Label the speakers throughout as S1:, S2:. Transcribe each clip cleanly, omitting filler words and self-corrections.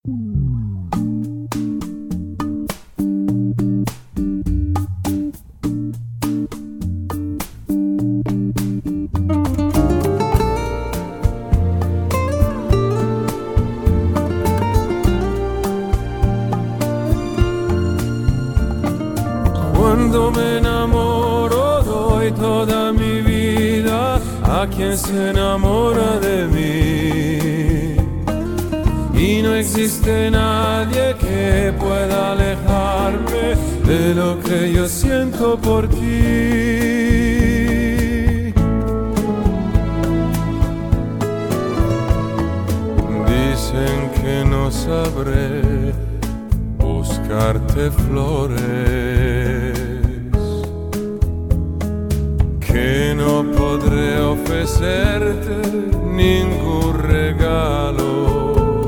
S1: Cuando me enamoro doy toda mi vida a quien se enamora de mí. Y no existe nadie que pueda alejarme de lo que yo siento por ti. Dicen que no sabré buscarte flores, que no podré ofrecerte ningún regalo.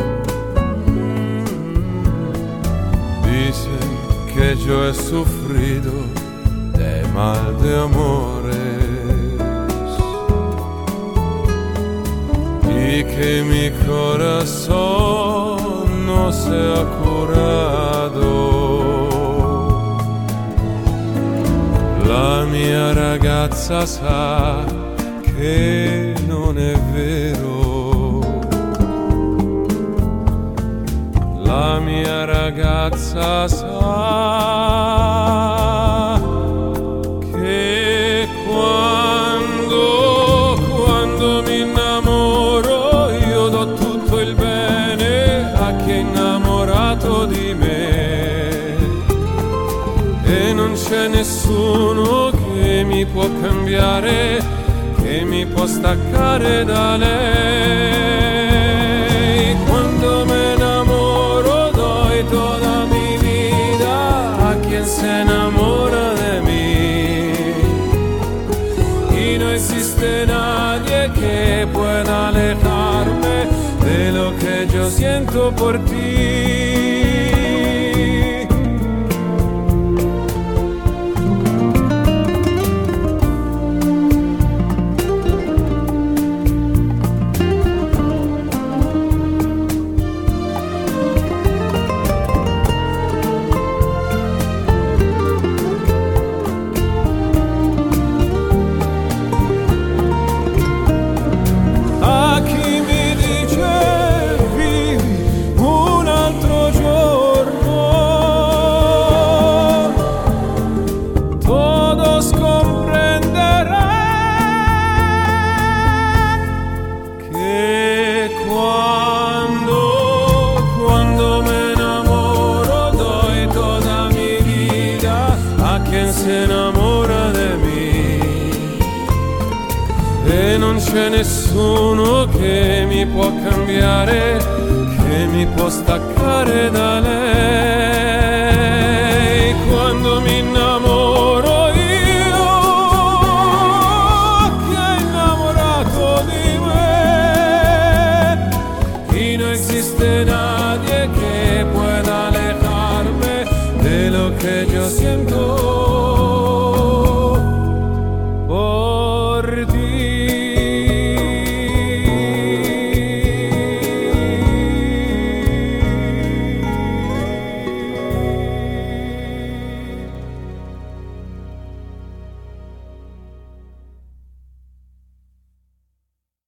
S1: Dicen que yo he sufrido de mal de amores y que mi corazón no se ha curado. La mia ragazza sa che non è vero. La mia ragazza sa che quando mi innamoro io do tutto il bene a chi è innamorato di me. E non c'è nessuno che mi può cambiare, che mi può staccare da lei. Quando me enamoro doy toda mi vida a quien se enamora de mí. Y no existe nadie que pueda alejarme de lo que yo siento por ti. Se enamora de mí e non c'è nessuno che mi può cambiare, che mi può staccare da lei. Quando mi innamoro io, chi è innamorato di me, y no existe nadie que pueda alejarme de lo que yo siento